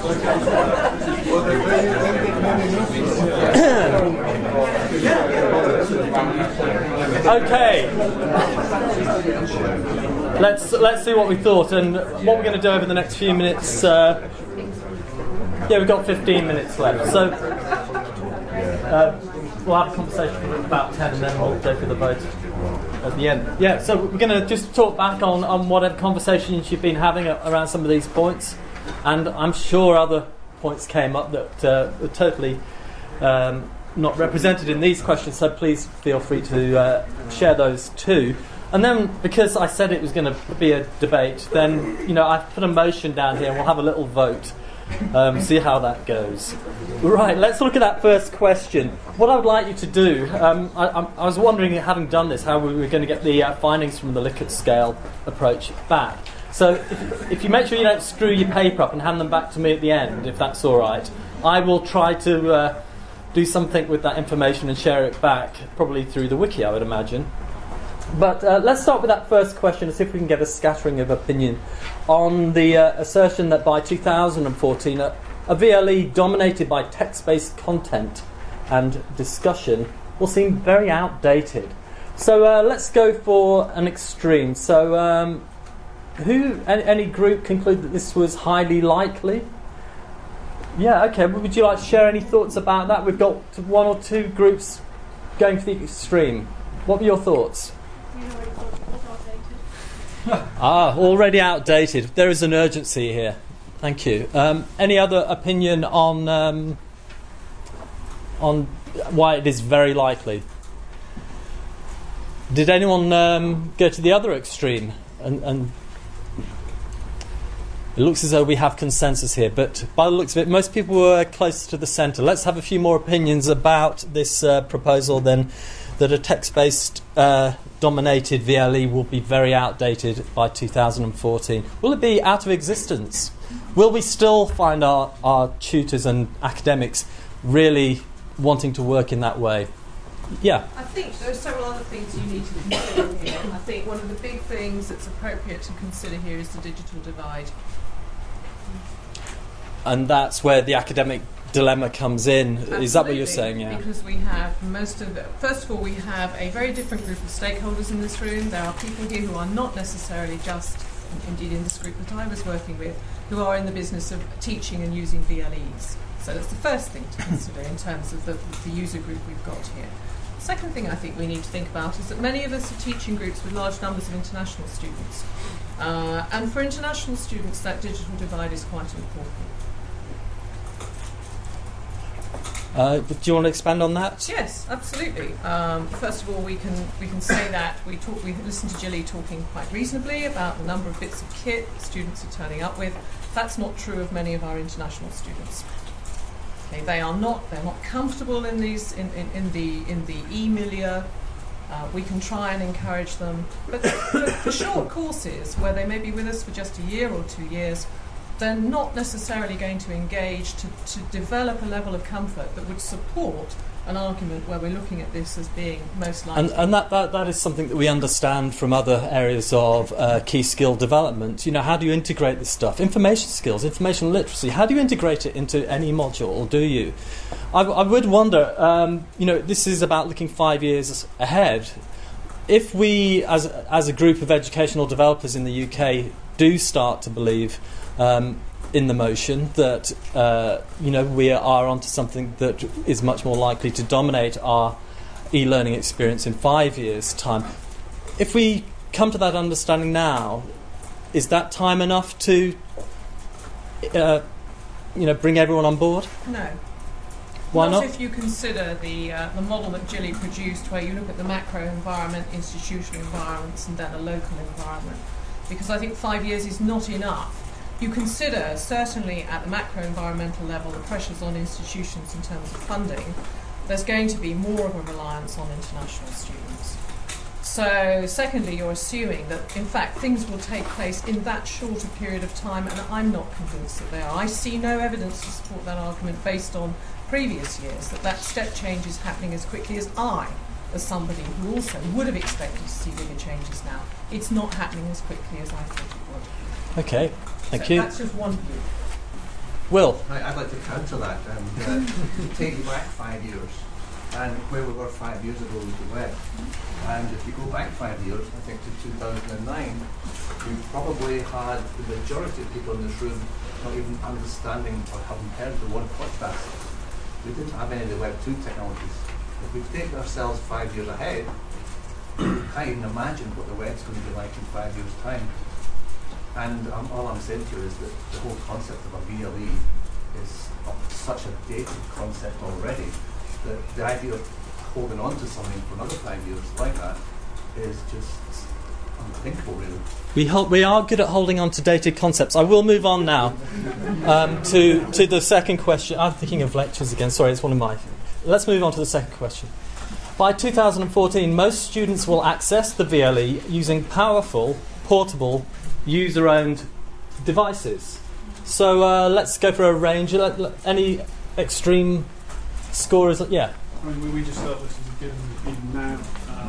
Okay. Let's see what we thought and what we're going to do over the next few minutes. We've got 15 minutes left, so we'll have a conversation for about 10 and then we'll go for the vote at the end. Yeah, so we're going to just talk back on whatever conversations you've been having around some of these points, and I'm sure other points came up that were totally not represented in these questions, so please feel free to share those too. And then, because I said it was going to be a debate, then I've put a motion down here and we'll have a little vote. See how that goes. Right, let's look at that first question. What I would like you to do, I was wondering, having done this, how we were going to get the findings from the Likert scale approach back. So if you make sure you don't screw your paper up and hand them back to me at the end, if that's all right, I will try to do something with that information and share it back, probably through the wiki, I would imagine. But let's start with that first question and see if we can get a scattering of opinion on the assertion that by 2014 a VLE dominated by text-based content and discussion will seem very outdated. So let's go for an extreme. So any group conclude that this was highly likely? Yeah, okay. Would you like to share any thoughts about that? We've got one or two groups going to the extreme. What were your thoughts? Already outdated. There is an urgency here. Thank you. Any other opinion on why it is very likely? Did anyone go to the other extreme? And it looks as though we have consensus here, but by the looks of it, most people were close to the centre. Let's have a few more opinions about this proposal then, that a text-based dominated VLE will be very outdated by 2014. Will it be out of existence? Will we still find our tutors and academics really wanting to work in that way? Yeah. I think there are several other things you need to consider here. I think one of the big things that's appropriate to consider here is the digital divide. And that's where the academic dilemma comes in. Absolutely, is that what you're saying? Yeah. Because we have first of all, we have a very different group of stakeholders in this room. There are people here who are not necessarily just, indeed in this group that I was working with, who are in the business of teaching and using VLEs. So that's the first thing to consider in terms of the user group we've got here. The second thing I think we need to think about is that many of us are teaching groups with large numbers of international students. And for international students, that digital divide is quite important. Do you want to expand on that? Yes, absolutely. First of all, we can say that we listened to Gilly talking quite reasonably about the number of bits of kit students are turning up with. That's not true of many of our international students. Okay, they're not comfortable in these in the e-milieu. We can try and encourage them, but for short courses where they may be with us for just a year or 2 years, they're not necessarily going to engage to develop a level of comfort that would support an argument where we're looking at this as being most likely. And that is something that we understand from other areas of key skill development. How do you integrate this stuff? Information skills, information literacy, how do you integrate it into any module, or do you? I would wonder, this is about looking 5 years ahead. If we, as a group of educational developers in the UK, do start to believe in the motion that we are onto something that is much more likely to dominate our e-learning experience in 5 years' time. If we come to that understanding now, is that time enough to bring everyone on board? No. Why not? If you consider the model that Gilly produced, where you look at the macro environment, institutional environments, and then a local environment. Because I think 5 years is not enough. You consider, certainly at the macro environmental level, the pressures on institutions in terms of funding, there's going to be more of a reliance on international students. So, secondly, you're assuming that, in fact, things will take place in that shorter period of time, and I'm not convinced that they are. I see no evidence to support that argument based on previous years, that step change is happening as quickly as as somebody who also would have expected to see bigger changes now. It's not happening as quickly as I thought it would. Okay. Thank so you. That's just one view. Will? I'd like to counter that and take you back 5 years and where we were 5 years ago with the web. And if you go back 5 years, I think to 2009, we probably had the majority of people in this room not even understanding or having heard the word podcast. We didn't have any of the Web 2 technologies. If we take ourselves 5 years ahead, I can't even imagine what the web's going to be like in 5 years' time. And all I'm saying to you is that the whole concept of a VLE is such a dated concept already that the idea of holding on to something for another 5 years like that is just unthinkable, really. We are good at holding on to dated concepts. I will move on now to the second question. I'm thinking of lectures again. Sorry, it's one of my... Let's move on to the second question. By 2014, most students will access the VLE using powerful, portable, user-owned devices. So let's go for a range. Any extreme scorers? Yeah. I mean, we just felt this is a given even now.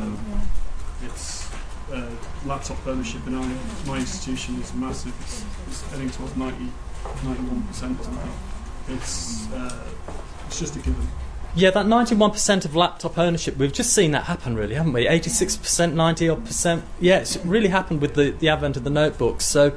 It's laptop ownership in my institution is massive. It's heading towards 91% or something. It's just a given. Yeah, that 91% of laptop ownership, we've just seen that happen really, haven't we? 86%, 90%. Yeah, it's really happened with the advent of the notebooks. So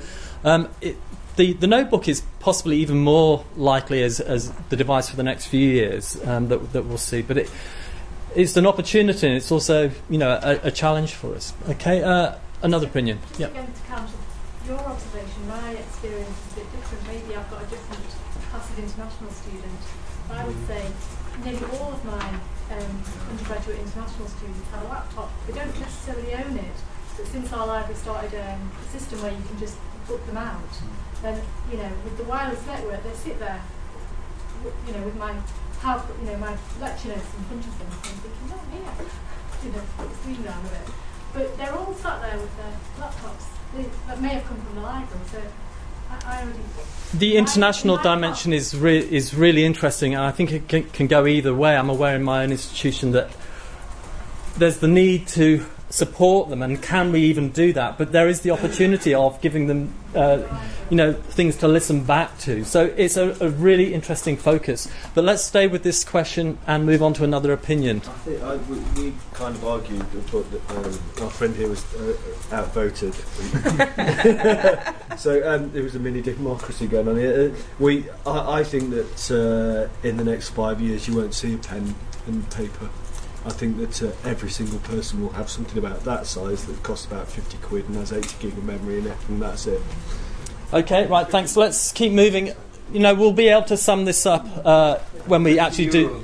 the notebook is possibly even more likely as the device for the next few years that we'll see. But it's an opportunity and it's also, a challenge for us. Okay, another opinion. Yeah. Again, to counter your observation, my experience is a bit different. Maybe I've got a different class of international students. I would say nearly all of my undergraduate international students have a laptop. They don't necessarily own it, but since our library started a system where you can just book them out, then with the wireless network, they sit there, with my my lecture notes in front of them, and thinking, oh yeah, it's reading around with it. But they're all sat there with their laptops that may have come from the library. So the international dimension is really interesting, and I think it can go either way. I'm aware in my own institution that there's the need to support them, and can we even do that? But there is the opportunity of giving them, things to listen back to. So it's a really interesting focus. But let's stay with this question and move on to another opinion. I think we kind of argued that our friend here was outvoted. So there was a mini democracy going on here. I think that in the next 5 years you won't see a pen and paper. I think that every single person will have something about that size that costs about 50 quid and has 80 gig of memory in it, and that's it. Okay, right, thanks. Let's keep moving. We'll be able to sum this up when we actually do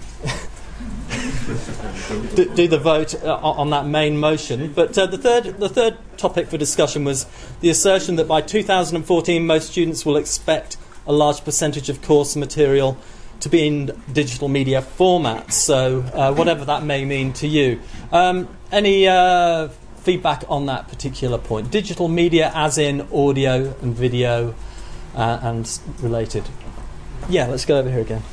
the vote on that main motion. But the third topic for discussion was the assertion that by 2014 most students will expect a large percentage of course material to be in digital media formats, so whatever that may mean to you. Any feedback on that particular point? Digital media as in audio and video and related. Yeah, let's go over here again.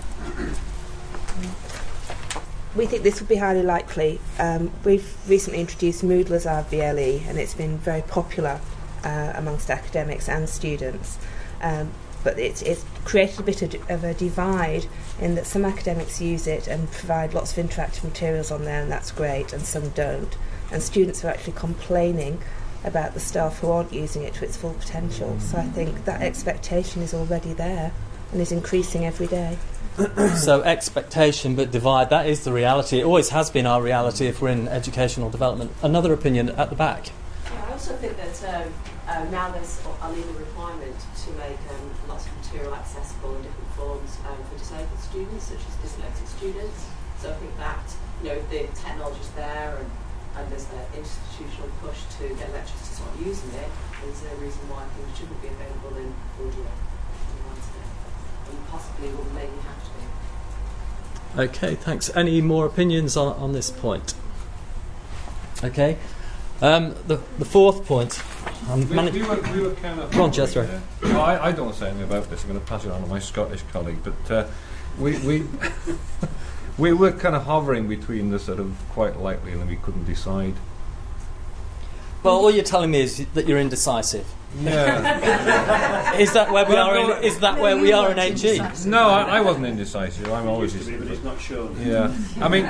We think this would be highly likely. We've recently introduced Moodle as our VLE, and it's been very popular amongst academics and students. But it's created a bit of a divide in that some academics use it and provide lots of interactive materials on there, and that's great, and some don't. And students are actually complaining about the staff who aren't using it to its full potential. So I think that expectation is already there and is increasing every day. So expectation but divide, that is the reality. It always has been our reality if we're in educational development. Another opinion at the back. Yeah, I also think that now there's a legal requirement to make lots of material accessible in different forms for disabled students, such as dyslexic students. So I think that, if the technology's there and there's an institutional push to get lecturers to start using it, there's no reason why things shouldn't be available in audio and possibly will maybe have to be. Okay, thanks. Any more opinions on this point? Okay. The fourth point. We were kind of... Go on, Jethro. I don't want to say anything about this. I'm going to pass it on to my Scottish colleague. But we were kind of hovering between the sort of quite likely and we couldn't decide. Well, all you're telling me is that you're indecisive. Yeah. Is that where we are? Is that where we are in HE? No, I wasn't indecisive. I'm always but it's not sure. Yeah, I mean,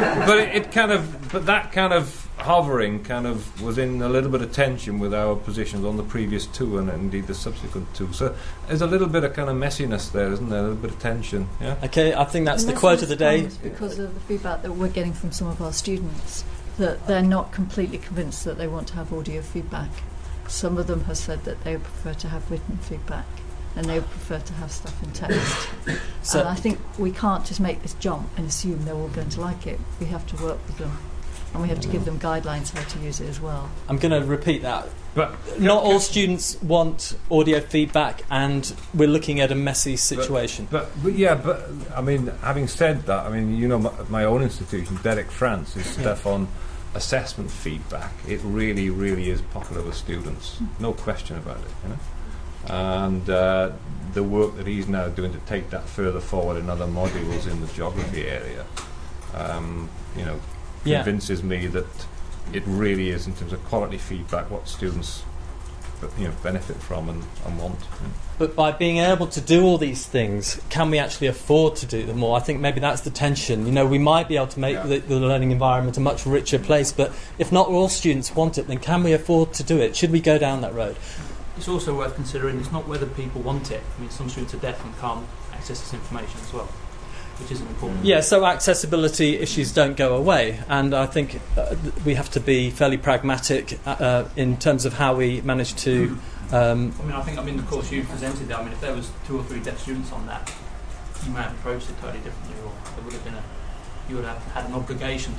but that kind of hovering kind of was in a little bit of tension with our positions on the previous two and indeed the subsequent two. So there's a little bit of kind of messiness there, isn't there? A little bit of tension. Yeah. Okay, I think that's the quote of the day. Because of the feedback that we're getting from some of our students, that they're not completely convinced that they want to have audio feedback. Some of them have said that they would prefer to have written feedback and they would prefer to have stuff in text. So and I think we can't just make this jump and assume they're all going to like it. We have to work with them and we have to give them guidelines how to use it as well. I'm going to repeat that. But Not all students want audio feedback, and we're looking at a messy situation. But I mean, having said that, I mean, you know, my own institution, Derek France, is stuff on assessment feedback. It really, really is popular with students. No question about it, you know. And the work that he's now doing to take that further forward in other modules in the geography area, you know, convinces me that it really is, in terms of quality feedback, what students, you know, benefit from and want. But by being able to do all these things, can we actually afford to do them more? I think maybe that's the tension. You know, we might be able to make the learning environment a much richer place, but if not all students want it, then can we afford to do it? Should we go down that road? It's also worth considering it's not whether people want it. I mean, some students are deaf and can't access this information as well, which isn't important. Yeah, so accessibility issues don't go away, and I think we have to be fairly pragmatic in terms of how we manage to... I mean, I think, the course you presented there, I mean, if there was 2 or 3 deaf students on that, you might have approached it totally differently, or there would have been you would have had an obligation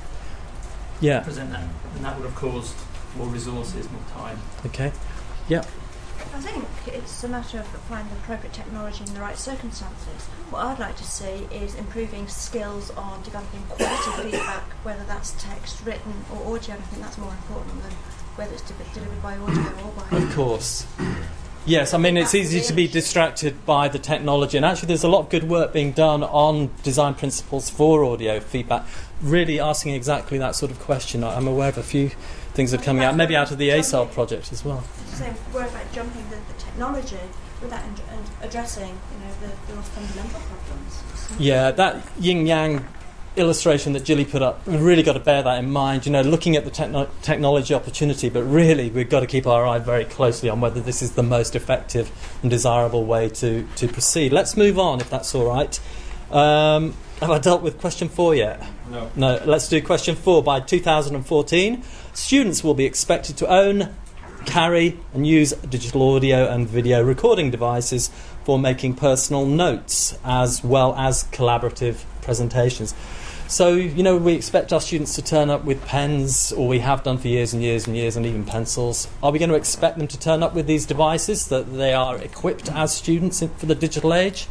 to present that, and that would have caused more resources, more time. Okay, yeah. I think it's a matter of applying the appropriate technology in the right circumstances. What I'd like to see is improving skills on developing quality feedback, whether that's text, written or audio. I think that's more important than whether it's delivered by audio or by... Of course. Yes, I mean, it's easy to be distracted by the technology, and actually there's a lot of good work being done on design principles for audio feedback, really asking exactly that sort of question. I'm aware of a few things that are coming out, maybe out of the ASAL project as well. So worry about jumping the technology without addressing, the more fundamental problems. Yeah, that yin-yang illustration that Gilly put up, we've really got to bear that in mind, looking at the technology opportunity, but really we've got to keep our eye very closely on whether this is the most effective and desirable way to proceed. Let's move on, if that's all right. Have I dealt with question 4 yet? No, let's do question 4. By 2014, students will be expected to own, carry and use digital audio and video recording devices for making personal notes as well as collaborative presentations. So, we expect our students to turn up with pens, or we have done for years and years and years, and even pencils. Are we going to expect them to turn up with these devices, that they are equipped as students for the digital age?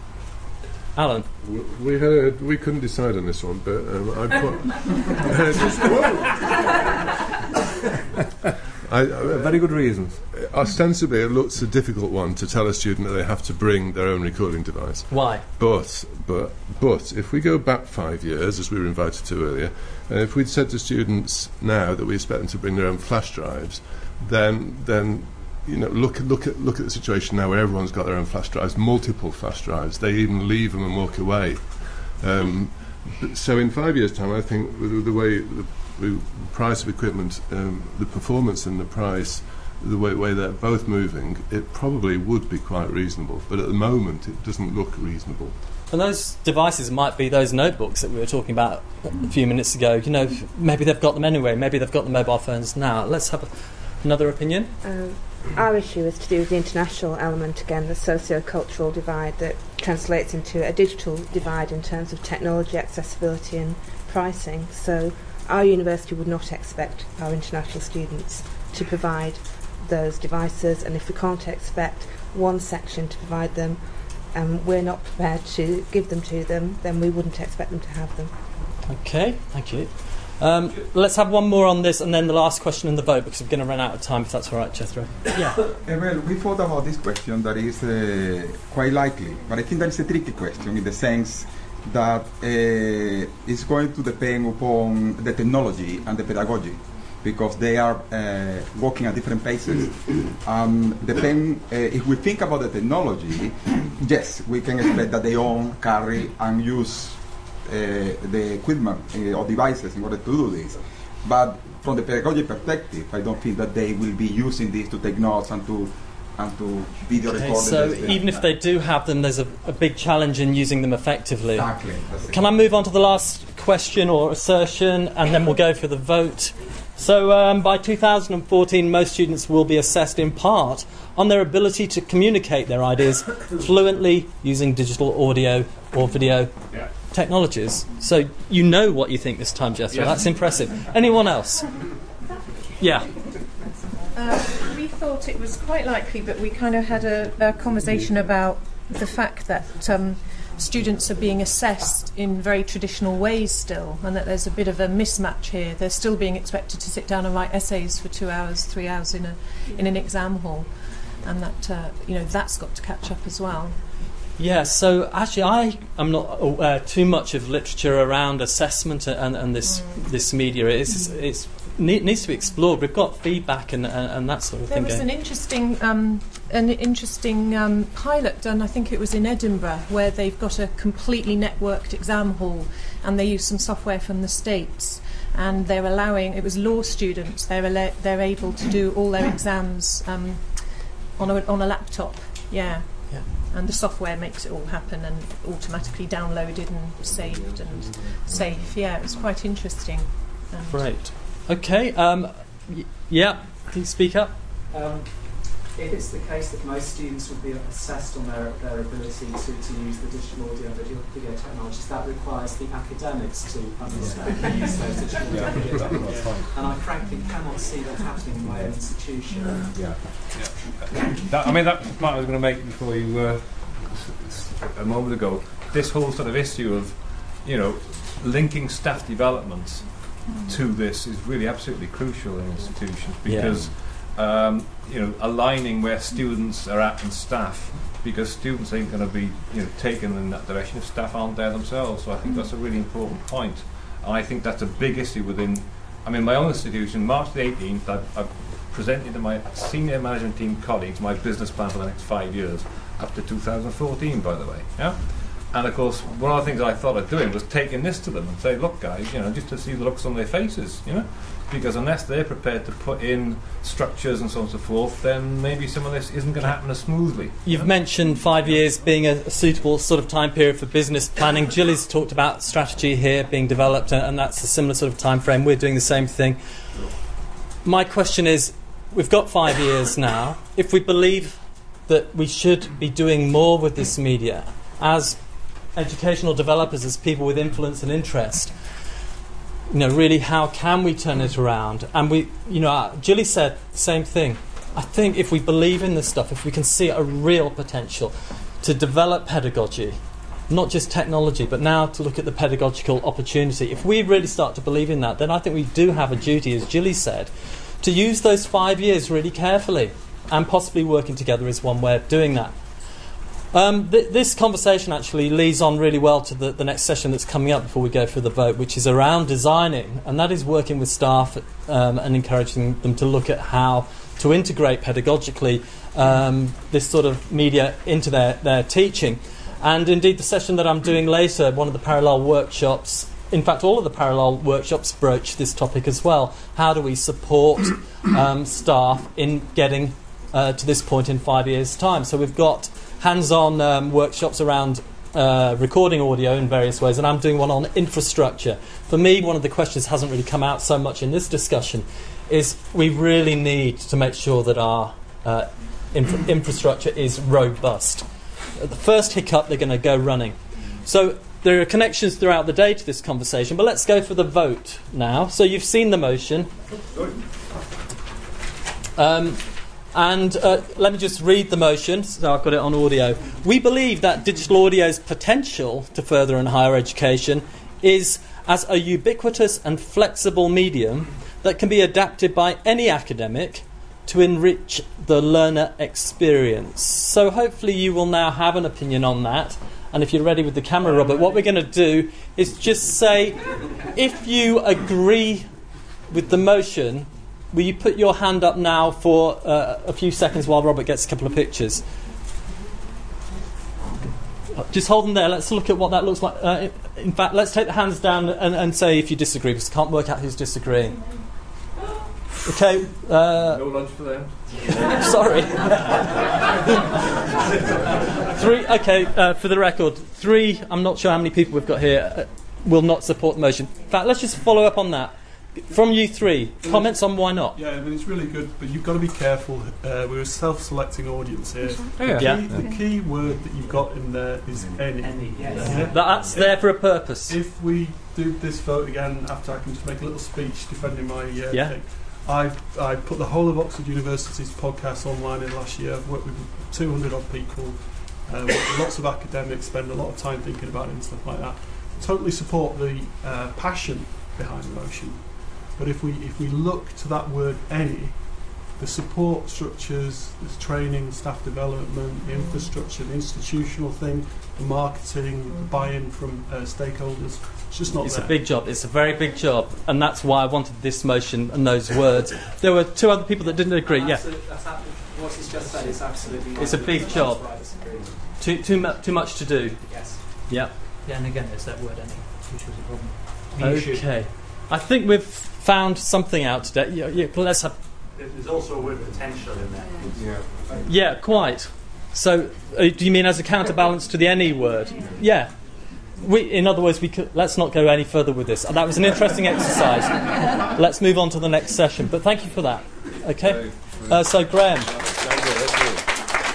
Alan? We couldn't decide on this one, but very good reasons. Ostensibly, it looks a difficult one to tell a student that they have to bring their own recording device. Why? But if we go back 5 years, as we were invited to earlier, and if we'd said to students now that we expect them to bring their own flash drives, then look at the situation now where everyone's got their own flash drives, multiple flash drives. They even leave them and walk away. So in 5 years' time, I think the way the price of equipment, the performance and the price, the way they're both moving, it probably would be quite reasonable. But at the moment, it doesn't look reasonable. And those devices might be those notebooks that we were talking about a few minutes ago. Maybe they've got them anyway. Maybe they've got the mobile phones now. Let's have another opinion. Our issue is to do with the international element, again, the socio-cultural divide that translates into a digital divide in terms of technology, accessibility and pricing. So our university would not expect our international students to provide those devices, and if we can't expect one section to provide them and we're not prepared to give them to them, then we wouldn't expect them to have them. Okay, thank you. Let's have one more on this and then the last question in the vote, because we're going to run out of time, if that's all right, Jethro. Yeah. Well, we thought about this question that is quite likely, but I think that is a tricky question in the sense that it's going to depend upon the technology and the pedagogy. because they are working at different paces. If we think about the technology, yes, we can expect that they own, carry, and use the equipment or devices in order to do this. But from the pedagogy perspective, I don't think that they will be using this to take notes and to video record. So even if they do have them, there's a big challenge in using them effectively. Exactly. Can I move on to the last question or assertion, and then we'll go for the vote? So by 2014, most students will be assessed in part on their ability to communicate their ideas fluently using digital audio or video technologies. So you know what you think this time, Jethro. That's impressive. Anyone else? Yeah. We thought it was quite likely, but we kind of had a conversation about the fact that students are being assessed in very traditional ways still, and that there's a bit of a mismatch here. They're still being expected to sit down and write essays for 2 hours, 3 hours in an exam hall, and that that's got to catch up as well. Yeah, so actually I am not aware too much of literature around assessment and this media. It needs to be explored. We've got feedback and that sort of thing. There was an interesting pilot done, I think it was in Edinburgh, where they've got a completely networked exam hall, and they use some software from the States, and they're allowing, it was law students, they're able to do all their exams on a laptop. Yeah. And the software makes it all happen and automatically downloaded and saved and safe. Yeah, it was quite interesting. Great. Okay. Yeah. Can you speak up? If it's the case that most students will be assessed on their ability to use the digital audio and video technologies, that requires the academics to understand and use those digital audio and video technologies. And I frankly cannot see that happening in my own institution. That's the point I was going to make before you a moment ago. This whole sort of issue of, linking staff development to this is really absolutely crucial in institutions, because aligning where students are at and staff, because students ain't going to be taken in that direction if staff aren't there themselves. So I think that's a really important point, and I think that's a big issue within my own institution. March the 18th I've presented to my senior management team colleagues my business plan for the next 5 years up to 2014, by the way. And of course, one of the things I thought of doing was taking this to them and say, look guys, just to see the looks on their faces, because unless they're prepared to put in structures and so on and so forth, then maybe some of this isn't going to happen as smoothly. You've mentioned 5 years being a suitable sort of time period for business planning. Gilly's talked about strategy here being developed, and that's a similar sort of time frame. We're doing the same thing. My question is, we've got 5 years now. If we believe that we should be doing more with this media as educational developers, as people with influence and interest, really how can we turn it around? And Gilly said the same thing. I think if we believe in this stuff, if we can see a real potential to develop pedagogy, not just technology, but now to look at the pedagogical opportunity, if we really start to believe in that, then I think we do have a duty, as Gilly said, to use those 5 years really carefully, and possibly working together is one way of doing that. This conversation actually leads on really well to the next session that's coming up before we go for the vote, which is around designing, and that is working with staff and encouraging them to look at how to integrate pedagogically this sort of media into their teaching. And indeed, the session that I'm doing later, one of the parallel workshops, in fact all of the parallel workshops broach this topic as well. How do we support staff in getting to this point in 5 years' time? So we've got hands-on workshops around recording audio in various ways, and I'm doing one on infrastructure. For me, one of the questions hasn't really come out so much in this discussion is we really need to make sure that our infrastructure is robust. At the first hiccup, they're going to go running. So there are connections throughout the day to this conversation, but let's go for the vote now. So you've seen the motion. And let me just read the motion, so I've got it on audio. We believe that digital audio's potential to further in higher education is as a ubiquitous and flexible medium that can be adapted by any academic to enrich the learner experience. So hopefully you will now have an opinion on that. And if you're ready with the camera, Robert, what we're going to do is just say if you agree with the motion, will you put your hand up now for a few seconds while Robert gets a couple of pictures? Just hold them there. Let's look at what that looks like. In fact, let's take the hands down and say if you disagree, because I can't work out who's disagreeing. Okay. No lunch for them. Sorry. 3. Okay. For the record, 3. I'm not sure how many people we've got here. Will not support the motion. In fact, let's just follow up on that. From you 3, comments on why not? Yeah, I mean, it's really good, but you've got to be careful. We're a self-selecting audience here. The key word that you've got in there is any. Yes. That's there for a purpose. If we do this vote again, after I can just make a little speech defending my thing. I put the whole of Oxford University's podcast online in last year. I've worked with 200 odd people, lots of academics, spend a lot of time thinking about it and stuff like that. Totally support the passion behind the motion. But if we look to that word any, the support structures, the training, staff development, the infrastructure, the institutional thing, the marketing, the buy-in from stakeholders, it's just not there. It's a big job. It's a very big job. And that's why I wanted this motion and those words. There were 2 other people that didn't agree. What he's just said is absolutely... It's a big job. Too much to do. Yes. Yeah. Yeah, and again, there's that word any, which was a problem. Okay. I think we've found something out today. Let's have... There's also a word potential in there. Yeah, quite. So, do you mean as a counterbalance to the any word? Yeah. In other words, let's not go any further with this. That was an interesting exercise. Let's move on to the next session. But thank you for that. Okay. So, Graham.